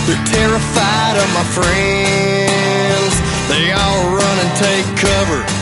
They're terrified of my friends. They all run and take cover